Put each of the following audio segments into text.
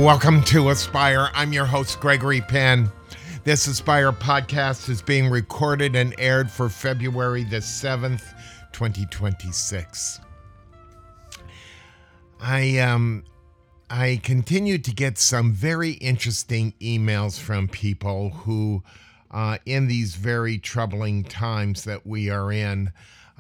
welcome to Aspire. I'm your host, Gregory Penn. This Aspire podcast is being recorded and aired for February the 7th, 2026. I continue to get some very interesting emails from people who, in these very troubling times that we are in,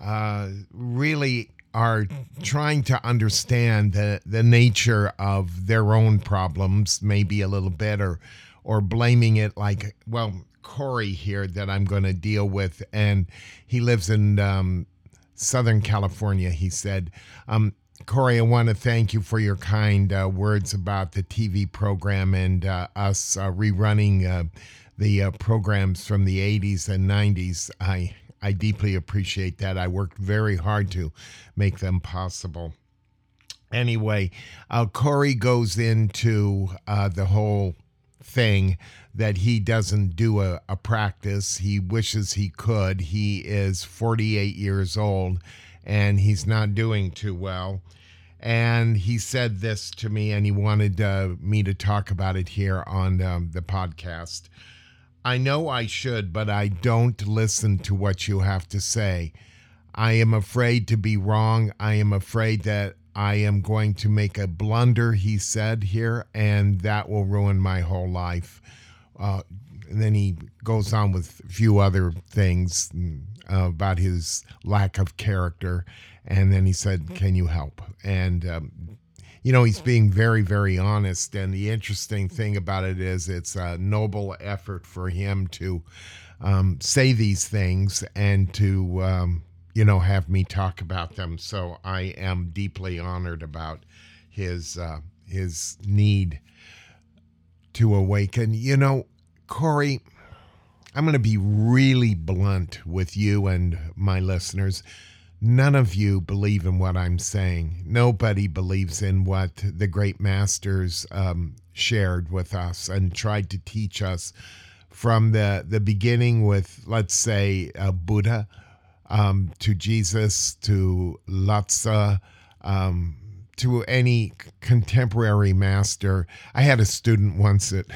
really are trying to understand the nature of their own problems, maybe a little bit, or blaming it like, well, Corey here that I'm going to deal with, and he lives in Southern California. He said, Corey, I want to thank you for your kind words about the TV program and us rerunning the programs from the 80s and 90s. I deeply appreciate that. I worked very hard to make them possible. Anyway, Corey goes into the whole thing that he doesn't do a practice. He wishes he could. He is 48 years old, and he's not doing too well. And he said this to me, and he wanted me to talk about it here on the podcast. I know I should, but I don't listen to what you have to say. I am afraid to be wrong. I am afraid that I am going to make a blunder, he said here, and that will ruin my whole life. And then he goes on with a few other things about his lack of character. And then he said, can you help? And he's being very, very honest. And the interesting thing about it is it's a noble effort for him to say these things and to, have me talk about them. So I am deeply honored about his need to awaken. Corey, I'm going to be really blunt with you and my listeners. None of you believe in what I'm saying. Nobody believes in what the great masters shared with us and tried to teach us from the beginning with, let's say, Buddha, to Jesus, to Lhasa, to any contemporary master. I had a student once that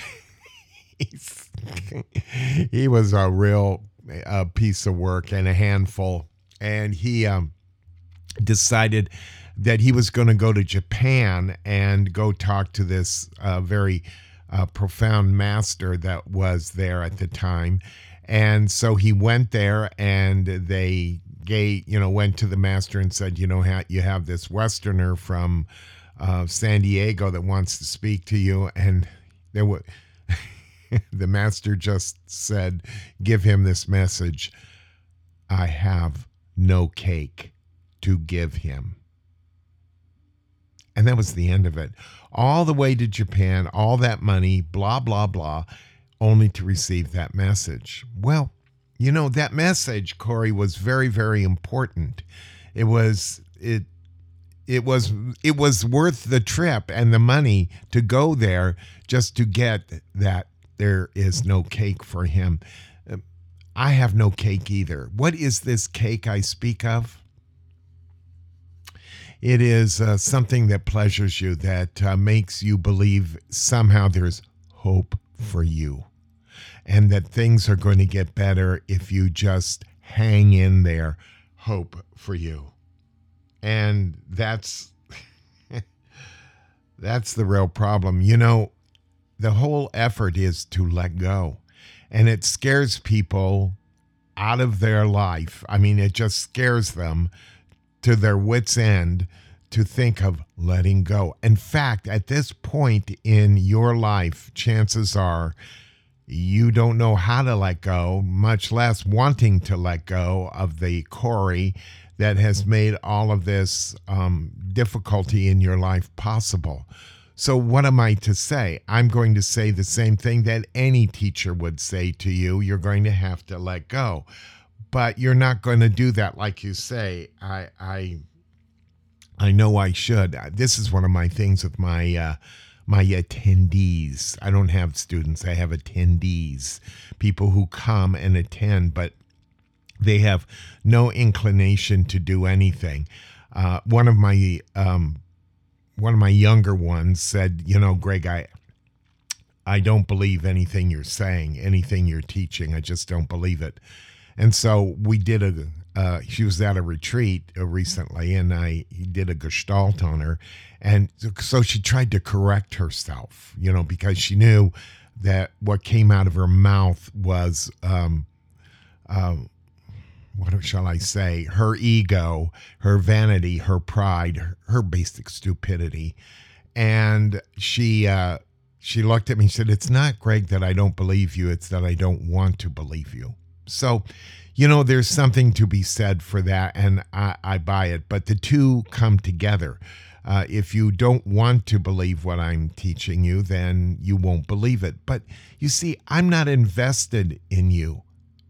he was a real piece of work and a handful. And he decided that he was going to go to Japan and go talk to this very profound master that was there at the time. And so he went there, and they went to the master and said, you have this Westerner from San Diego that wants to speak to you. And there were the master just said, give him this message. I have no cake to give him. And that was the end of it. All the way to Japan, all that money, blah, blah, blah, only to receive that message. Well, that message, Corey, was very, very important. It was worth the trip and the money to go there just to get that there is no cake for him. I have no cake either. What is this cake I speak of? It is something that pleasures you, that makes you believe somehow there's hope for you, and that things are going to get better if you just hang in there. Hope for you. And that's the real problem. The whole effort is to let go. And it scares people out of their life. I mean, it just scares them to their wits' end to think of letting go. In fact, at this point in your life, chances are you don't know how to let go, much less wanting to let go of the Corey that has made all of this difficulty in your life possible. So what am I to say? I'm going to say the same thing that any teacher would say to you. You're going to have to let go. But you're not going to do that like you say. I know I should. This is one of my things with my attendees. I don't have students. I have attendees, people who come and attend, but they have no inclination to do anything. One of my younger ones said, Greg, I don't believe anything you're saying, anything you're teaching. I just don't believe it. And so we did she was at a retreat recently, and I did a gestalt on her. And so she tried to correct herself, because she knew that what came out of her mouth was, what shall I say, her ego, her vanity, her pride, her basic stupidity. And she looked at me and said, "It's not, Greg, that I don't believe you. It's that I don't want to believe you." So, there's something to be said for that, and I buy it. But the two come together. If you don't want to believe what I'm teaching you, then you won't believe it. But you see, I'm not invested in you.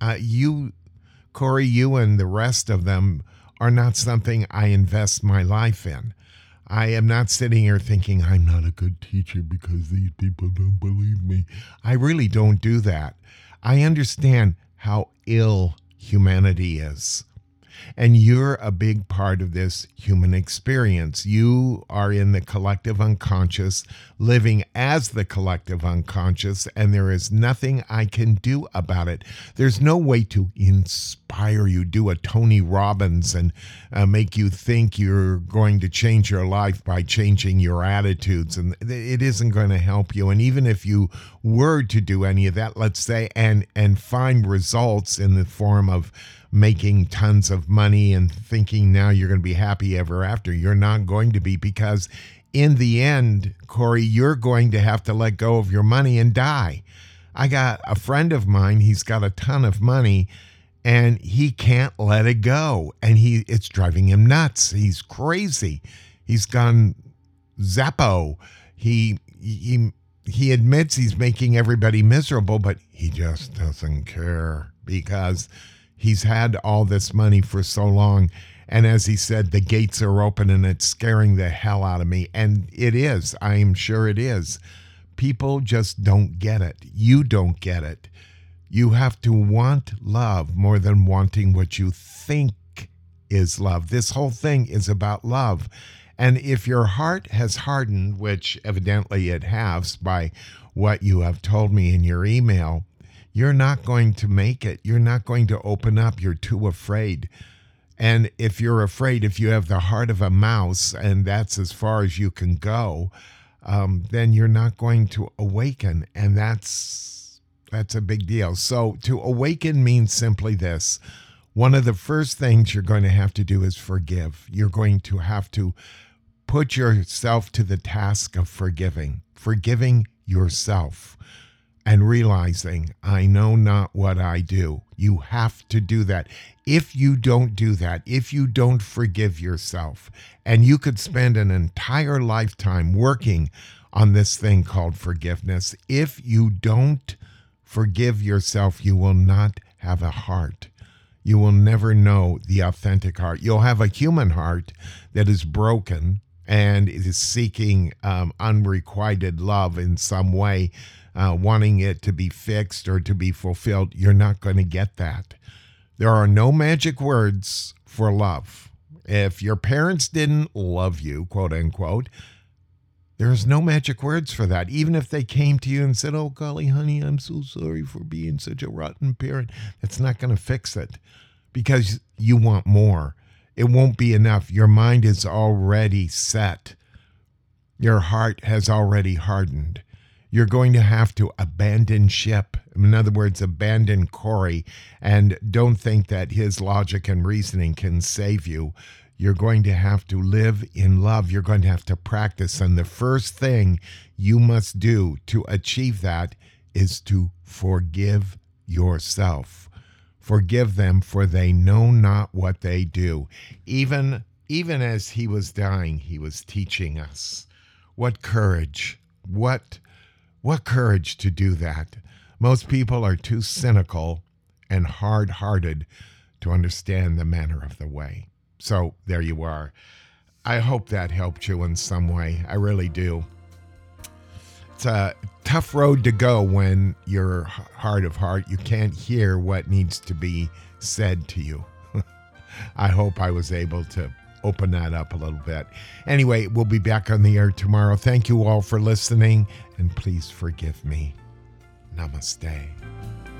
Corey, you and the rest of them are not something I invest my life in. I am not sitting here thinking I'm not a good teacher because these people don't believe me. I really don't do that. I understand how ill humanity is. And you're a big part of this human experience. You are in the collective unconscious, living as the collective unconscious, and there is nothing I can do about it. There's no way to inspire you, do a Tony Robbins and make you think you're going to change your life by changing your attitudes. And it isn't going to help you. And even if you were to do any of that, let's say, and find results in the form of making tons of money and thinking now you're going to be happy ever after. You're not going to be, because in the end, Corey, you're going to have to let go of your money and die. I got a friend of mine, he's got a ton of money and he can't let it go. And it's driving him nuts. He's crazy. He's gone Zappo. He admits he's making everybody miserable, but he just doesn't care because he's had all this money for so long. And as he said, the gates are open and it's scaring the hell out of me. And it is. I am sure it is. People just don't get it. You don't get it. You have to want love more than wanting what you think is love. This whole thing is about love. And if your heart has hardened, which evidently it has by what you have told me in your email, you're not going to make it. You're not going to open up. You're too afraid. And if you're afraid, if you have the heart of a mouse, and that's as far as you can go, then you're not going to awaken. And that's a big deal. So to awaken means simply this. One of the first things you're going to have to do is forgive. You're going to have to put yourself to the task of forgiving yourself. And realizing, I know not what I do. You have to do that. If you don't do that, if you don't forgive yourself, and you could spend an entire lifetime working on this thing called forgiveness, if you don't forgive yourself, you will not have a heart. You will never know the authentic heart. You'll have a human heart that is broken and is seeking unrequited love in some way, wanting it to be fixed or to be fulfilled. You're not going to get that. There are no magic words for love. If your parents didn't love you, quote unquote, there's no magic words for that. Even if they came to you and said, "Oh, golly, honey, I'm so sorry for being such a rotten parent," that's not going to fix it because you want more. It won't be enough. Your mind is already set. Your heart has already hardened. You're going to have to abandon ship. In other words, abandon Corey, and don't think that his logic and reasoning can save you. You're going to have to live in love. You're going to have to practice. And the first thing you must do to achieve that is to forgive yourself. Forgive them, for they know not what they do. Even as he was dying, he was teaching us. What courage. What courage to do that. Most people are too cynical and hard-hearted to understand the manner of the way. So there you are. I hope that helped you in some way. I really do. It's a tough road to go when you're heart of heart. You can't hear what needs to be said to you. I hope I was able to open that up a little bit. Anyway, we'll be back on the air tomorrow. Thank you all for listening, and please forgive me. Namaste.